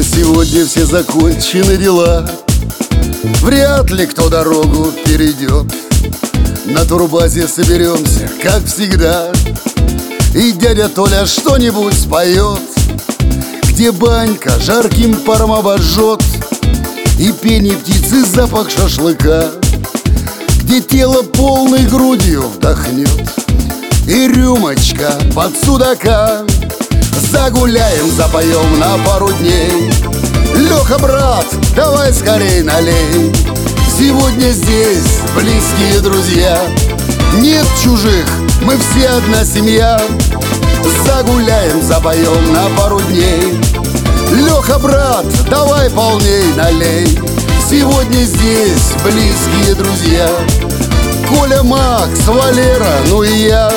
Сегодня все закончены дела, вряд ли кто дорогу перейдет. На турбазе соберемся, как всегда, и дядя Толя что-нибудь споет, где банька жарким паром обожжет, и пение птицы запах шашлыка, где тело полной грудью вдохнет, и рюмочка под судака. Загуляем, запоем на пару дней. Леха, брат, давай скорей налей. Сегодня здесь близкие друзья, нет чужих, мы все одна семья. Загуляем, запоем на пару дней. Леха, брат, давай полней налей. Сегодня здесь близкие друзья: Коля, Макс, Валера, ну и я.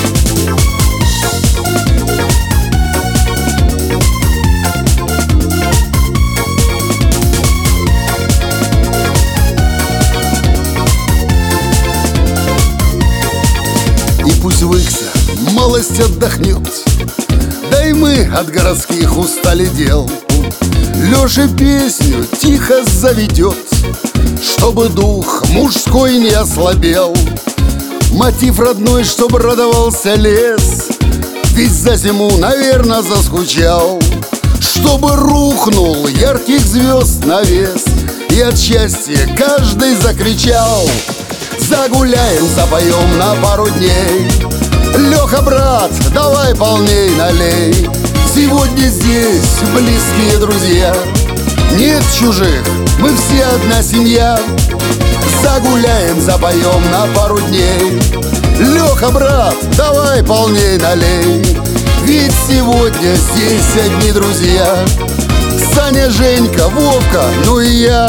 И пусть Выкса малость отдохнет, да и мы от городских устали дел. Леша песню тихо заведет, чтобы дух мужской не ослабел. Мотив родной, чтоб радовался лес, ведь за зиму, наверно, заскучал. Чтобы рухнул ярких звезд навес, и от счастья каждый закричал. Загуляем, запоем на пару дней. Леха, брат, давай полней налей. Сегодня здесь близкие друзья, нет чужих, мы все одна семья. Загуляем, запоем на пару дней. Леха, брат, давай полней налей. Ведь сегодня здесь одни друзья: Саня, Женька, Вовка, ну и я.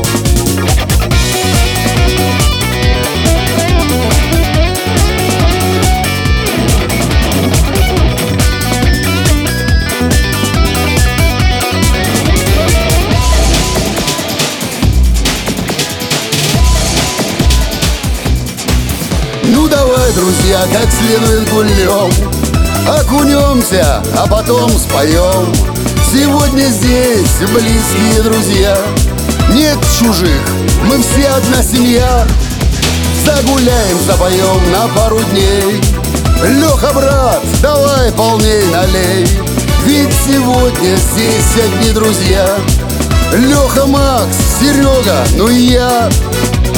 Ну давай, друзья, как следует гульнем, окунемся, а потом споем. Сегодня здесь близкие друзья, нет чужих, мы все одна семья. Загуляем, запоем на пару дней. Леха, брат, давай полней налей. Ведь сегодня здесь одни друзья: Леха, Макс, Серега, ну и я.